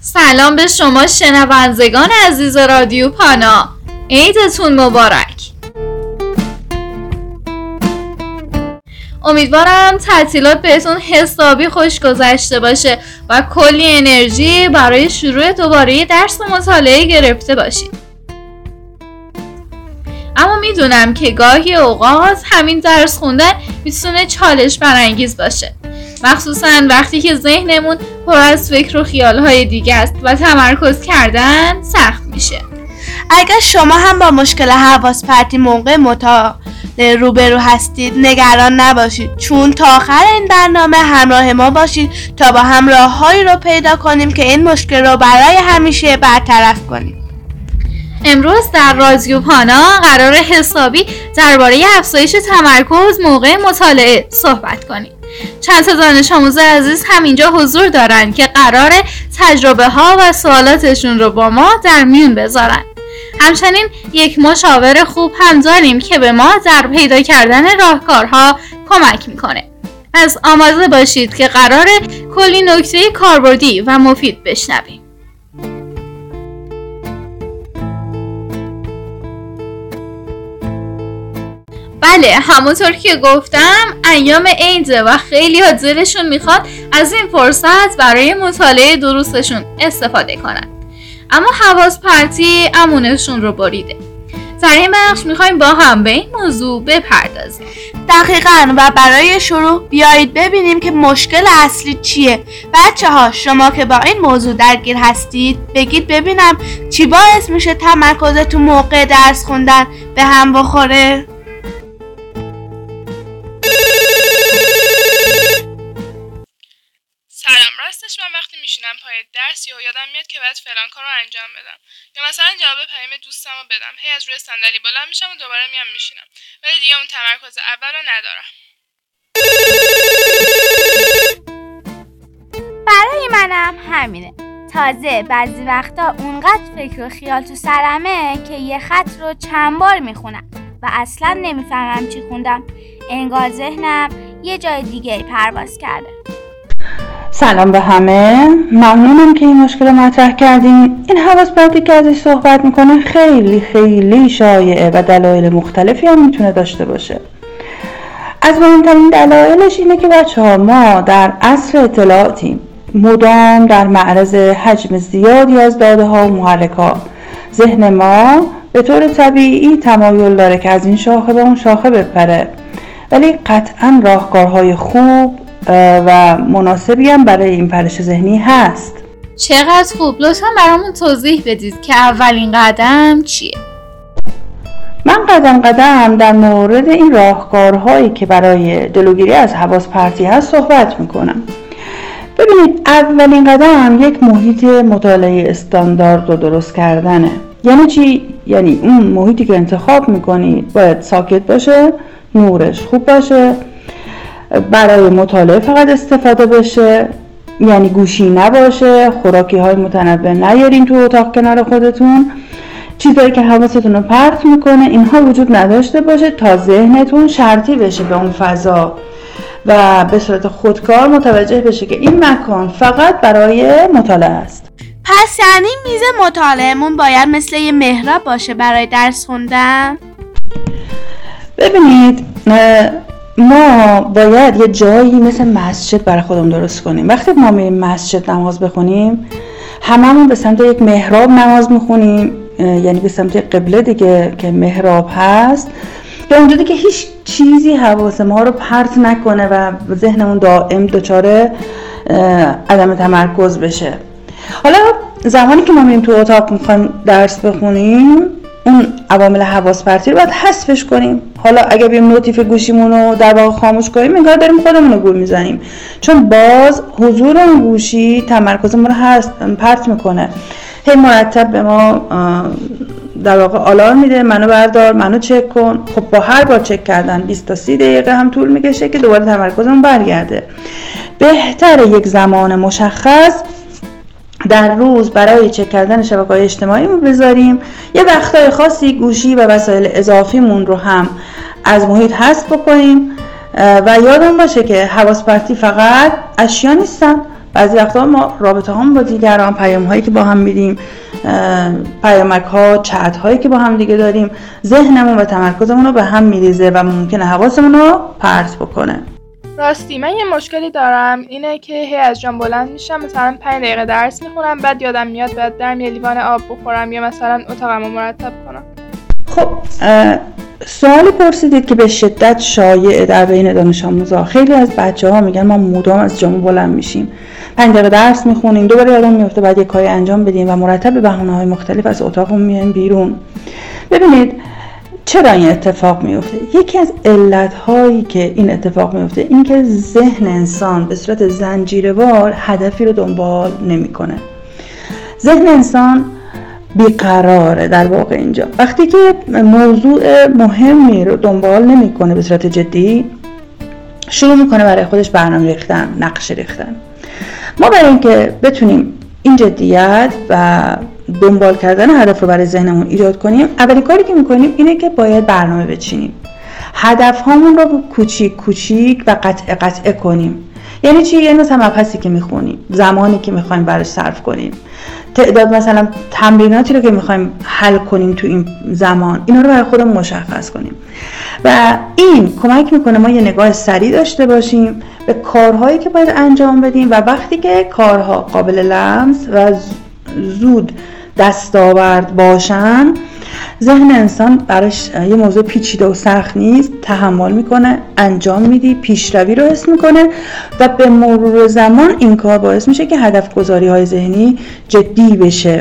سلام به شما شنوندگان عزیز رادیو پانا، عیدتون مبارک. امیدوارم تعطیلات بهتون حسابی خوش گذشته باشه و کلی انرژی برای شروع دوباره درس مطالعه گرفته باشید. اما میدونم که گاهی اوقات همین درس خوندن میتونه چالش برانگیز باشه، مخصوصا وقتی که ذهنمون پر از فکر و خیالهای دیگه است و تمرکز کردن سخت میشه. اگر شما هم با مشکل حواس پرتی موقع مطالعه روبرو هستید نگران نباشید، چون تا آخر این برنامه همراه ما باشید تا با هم راههایی رو پیدا کنیم که این مشکل رو برای همیشه برطرف کنیم. امروز در رادیو پانا قرار حسابی درباره افزایش تمرکز موقع مطالعه صحبت کنیم. چند تا دانش آموز عزیز همینجا حضور دارن که قراره تجربه ها و سوالاتشون رو با ما در میون بذارن. همچنین یک مشاور خوب هم داریم که به ما در پیدا کردن راهکارها کمک میکنه. پس آماده باشید که قراره کلی نکته کاربردی و مفید بشنویم. بله، همونطور که گفتم ایام عیده و خیلی ها دلشون میخواد از این فرصت برای مطالعه دروسشون استفاده کنن، اما حواس پرتی امونشون رو بریده. در این بخش میخوایم با هم به این موضوع بپردازیم. دقیقاً، و برای شروع بیایید ببینیم که مشکل اصلی چیه. بچه ها، شما که با این موضوع درگیر هستید بگید ببینم چی باعث میشه تمرکزتون موقع درس خوندن به هم بخوره؟ سلام، راستش من وقتی میشینم پای درس یادم میاد که باید فلان کار رو انجام بدم، یا مثلا جواب پیام دوستم رو بدم. هی از روی صندلی بلند میشم و دوباره میام میشینم، ولی دیگه اون تمرکز اول رو ندارم. برای منم همینه. تازه بعضی وقتا اونقدر فکر و خیال تو سرمه که یه خط رو چند بار میخونم و اصلا نمیفهمم چی خوندم. انگار ذهنم یه جای دیگه پرواز کرده. سلام به همه، ممنونم که این مشکل رو مطرح کردین. این حواس پرتی که ازش صحبت میکنه خیلی شایعه و دلایل مختلفی هم میتونه داشته باشه. از مهمترین دلایلش اینه که بچه‌ها ما در عصر اطلاعاتیم، مدام در معرض حجم زیادی از داده ها و محرکات. ذهن ما به طور طبیعی تمایل داره که از این شاخه به اون شاخه بپره، ولی قطعاً راهکارهای خوب و مناسبی هم برای این پرش ذهنی هست. چقدر خوب، لطفا برامون توضیح بدید که اولین قدم چیه؟ من قدم در مورد این راهکارهایی که برای جلوگیری از حواس پرتی هست صحبت میکنم. ببینید، اولین قدم یک محیط مطالعه استاندارد رو درست کردنه. یعنی چی؟ یعنی اون محیطی که انتخاب میکنید باید ساکت باشه، نورش خوب باشه، برای مطالعه فقط استفاده بشه، یعنی گوشی نباشه، خوراکی های متنوع نیارین تو اتاق کنار خودتون، چیزایی که حواستون رو پرت میکنه اینها وجود نداشته باشه تا ذهنتون شرطی بشه به اون فضا و به صورت خودکار متوجه بشه که این مکان فقط برای مطالعه است. پس یعنی میز مطالعهمون باید مثل یه محراب باشه برای درس خوندن؟ ببینید، ما باید یه جایی مثل مسجد برای خودمون درست کنیم. وقتی ما میریم مسجد نماز بخونیم، هممون به سمت یک محراب نماز میخونیم، یعنی به سمت قبله دیگه که محراب هست، به اونجا که هیچ چیزی حواس ما رو پرت نکنه و ذهنمون دائم دچار عدم تمرکز بشه. حالا زمانی که ما میریم تو اتاق میخوایم درس بخونیم، اون عوامل حواس پرتی رو باید حذفش کنیم. حالا اگه بیم نوتیف گوشیمون رو در واقع خاموش کنیم، انگار داریم خودمون رو گول میزنیم، چون باز حضور اون گوشی تمرکزمون رو پرت میکنه. هی مرتب به ما در واقع آلارم میده، منو بردار، منو چک کن. خب با هر بار چک کردن 20 تا 30 دقیقه هم طول میکشه که دوباره تمرکزمون برگرده. بهتره یک زمان مشخص در روز برای چک کردن شبکه‌های اجتماعیمون بذاریم. یه وقتای خاصی گوشی و وسایل اضافیمون رو هم از محیط حذف بکنیم و یادمون باشه که حواس پرتی فقط اشیا نیستن، بعضی وقتا ما رابطه هم با دیگران، پیام هایی که با هم میدیم، پیامک ها، چت هایی که با هم دیگه داریم، ذهنمون و تمرکزمون رو به هم میریزه و ممکنه حواسمون رو پرت بکنه. راستی من یه مشکلی دارم، اینه که هی از جام بلند میشم، مثلا 5 دقیقه درس میخونم، بعد یادم میاد باید برم یه لیوان آب بخورم یا مثلا اتاقمو مرتب کنم. خب سوالی پرسیدید که به شدت شایعه در بین دانش آموزا. خیلی از بچه‌ها میگن ما مدام از جامون بلند میشیم، 5 دقیقه درس میخونیم، دوباره یادم میفته بعد یه کاری انجام بدیم و مرتب به بهانه‌های مختلف از اتاقمون میایم بیرون. ببینید چرا این اتفاق میفته؟ یکی از علت‌هایی که این اتفاق میفته این که ذهن انسان به صورت زنجیروار هدفی رو دنبال نمی‌کنه. ذهن انسان بیقراره در واقع اینجا. وقتی که موضوع مهمی رو دنبال نمی‌کنه به صورت جدی، شروع می‌کنه برای خودش برنامه ریختن، نقشه ریختن. ما برای اینکه بتونیم این جدیت و دنبال کردن هدف رو برای ذهنمون ایجاد کنیم، اولین کاری که میکنیم اینه که باید برنامه بچینیم. هدف هامون رو کوچیک کوچیک و قطعه کنیم. یعنی چی؟ یعنی مثلا مبحثی که میخونیم، زمانی که میخوایم براش صرف کنیم، تعداد مثلا تمریناتی رو که میخوایم حل کنیم تو این زمان، اینا رو برای خودمون مشخص کنیم و این کمک میکنه ما یه نگاه سریع داشته باشیم به کارهایی که باید انجام بدیم و وقتی که کارها قابل لمس و زود دستاورد باشن، ذهن انسان براش یه موضوع پیچیده و سخت نیست، تحمل میکنه، انجام میدی، پیشروی رو حس میکنه و به مرور زمان این کار باعث میشه که هدف گذاری های ذهنی جدی بشه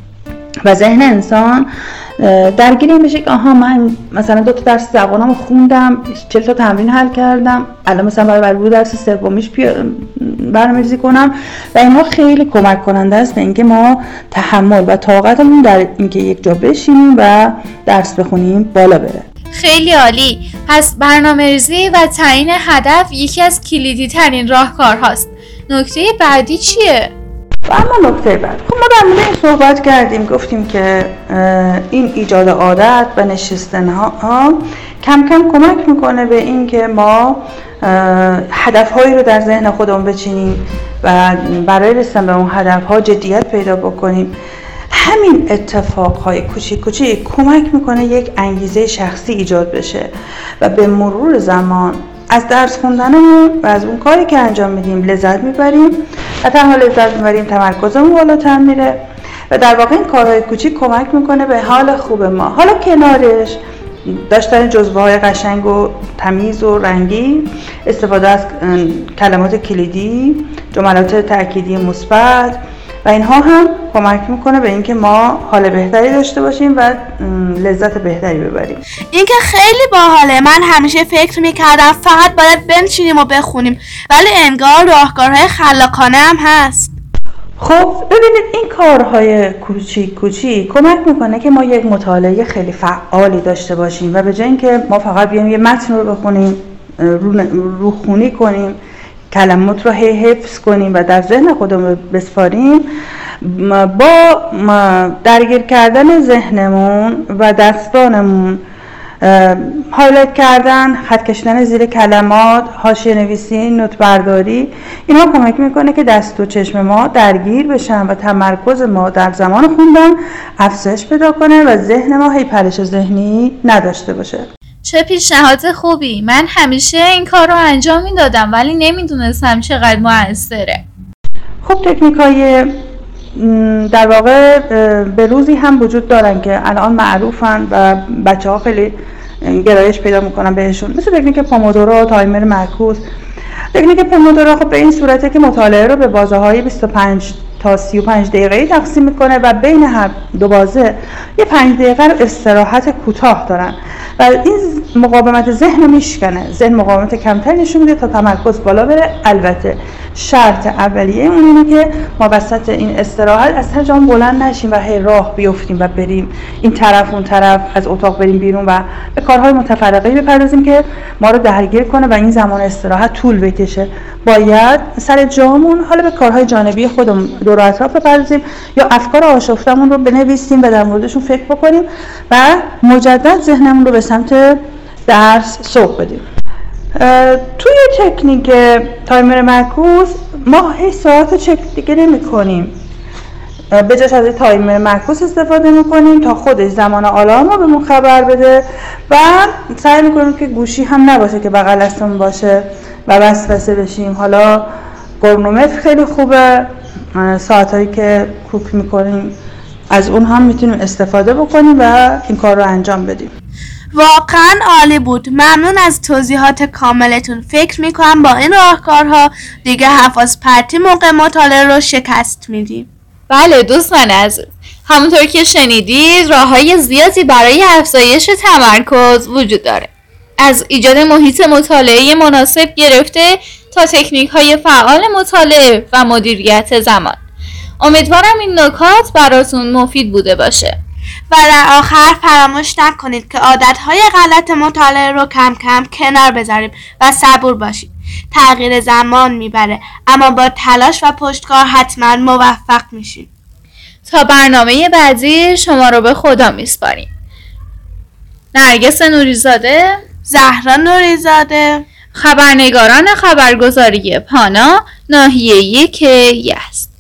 و ذهن انسان درگیر این بشه که آها من مثلا 2 تا درس زبانمو خوندم، 40 تا تمرین حل کردم، الان مثلا برای درس سومیش برنامه‌ریزی کنم و اینها خیلی کمک کننده است به اینکه ما تحمل و طاقتمون در اینکه یک جا بشینیم و درس بخونیم بالا بره. خیلی عالی. پس برنامه‌ریزی و تعیین هدف یکی از کلیدی ترین راهکارهاست. نکته بعدی چیه؟ و اما نکته بعد، خب ما در مورد این صحبت کردیم، گفتیم که این ایجاد عادت و نشستن ها کم کم کمک میکنه به این که ما هدفهایی رو در ذهن خودمون بچینیم و برای رسیدن به اون هدفها جدیت پیدا بکنیم. همین اتفاقهای کوچیک کوچیک کمک میکنه یک انگیزه شخصی ایجاد بشه و به مرور زمان از درس خوندنمون و از اون کاری که انجام میدیم لذت میبریم و تنها لذت میبریم تمرکزمون بالاتر میره و در واقع این کارهای کوچیک کمک میکنه به حال خوب ما. حالا کنارش داشتن جزوه‌های قشنگ و تمیز و رنگی، استفاده از کلمات کلیدی، جملات تأکیدی مثبت و اینها هم کمک میکنه به اینکه ما حال بهتری داشته باشیم و لذت بهتری ببریم. این که خیلی باحاله. من همیشه فکر میکردم فقط باید بنشینیم و بخونیم، ولی انگار راهکارهای خلاقانه هم هست. خب ببینید این کارهای کوچیک کوچیک کمک میکنه که ما یک مطالعه خیلی فعالی داشته باشیم و به جای اینکه ما فقط بیایم یه متن رو بخونیم، روخونی کنیم، کلمات رو حفظ کنیم و در ذهن خودمون بسپاریم، با درگیر کردن ذهنمون و دستانمون، هایلایت کردن، خط کشیدن زیر کلمات، حاشیه نویسی، نوت برداری، اینا کمک میکنه که دست و چشم ما درگیر بشن و تمرکز ما در زمان خوندن افزایش پیدا کنه و ذهن ما هی پرش ذهنی نداشته باشه. چه پیشنهاد خوبی. من همیشه این کار رو انجام میدادم ولی نمیدونستم چقدر موثره. خب تکنیکای در واقع به روزی هم وجود دارن که الان معروفن و بچه ها خیلی گرایش پیدا میکنن بهشون، مثل تکنیک پومودورو، تایمر معکوس. تکنیک پومودورو خب به این صورته که مطالعه رو به بازه‌های 25 تا 35 دقیقه‌ای تقسیم میکنه و بین هر دو بازه یه 5 دقیقه رو استراحت کوتاه دارن و این مقاومت ذهن رو میشکنه. ذهن مقاومت کمتری نشون میده تا تمرکز بالا بره. البته شرط اولیه اون اینه که ما وسط این استراحت از هر جا بلند نشیم و هی راه بیفتیم و بریم این طرف اون طرف، از اتاق بریم بیرون و به کارهای متفرقه بپردازیم که ما رو درگیر کنه و این زمان استراحت طول بکشه. باید سر جامون حالا به کارهای جانبی خودمون دور و اطراف بپردازیم یا افکار آشفتمون رو بنویسیم و در موردشون فکر بکنیم و مجدد ذهنمون رو به سمت درس سوق بدیم. توی تکنیک تایمر معکوس ما هیچ ساعت رو چک دیگه نمی کنیم، به جاش از تایمر معکوس استفاده میکنیم تا خودش زمان آلارم رو بهمون خبر بده و سعی میکنیم که گوشی هم نباشه که بغل دستمون باشه و وسوسه بشیم. حالا کرونومتر خیلی خوبه، ساعتایی که کوک میکنیم از اون هم میتونیم استفاده بکنیم و این کار رو انجام بدیم. واقعا عالی بود. ممنون از توضیحات کاملتون. فکر میکنم با این راهکارها دیگه حواس پرتی موقع مطالعه رو شکست میدیم. بله دوستان عزیز، همونطور که شنیدید راههای زیادی برای افزایش تمرکز وجود داره، از ایجاد محیط مطالعه مناسب گرفته تا تکنیک های فعال مطالعه و مدیریت زمان. امیدوارم این نکات براتون مفید بوده باشه. و در آخر فراموش نکنید که عادتهای غلط مطالعه رو کم کم کنار بذاریم و صبور باشید. تغییر زمان میبره، اما با تلاش و پشتکار حتما موفق میشید. تا برنامه بعدی شما رو به خدا میسپاریم. نرگس نوریزاده، زهرا نوریزاده، خبرنگاران خبرگزاری پانا، ناحیه 1 یزد.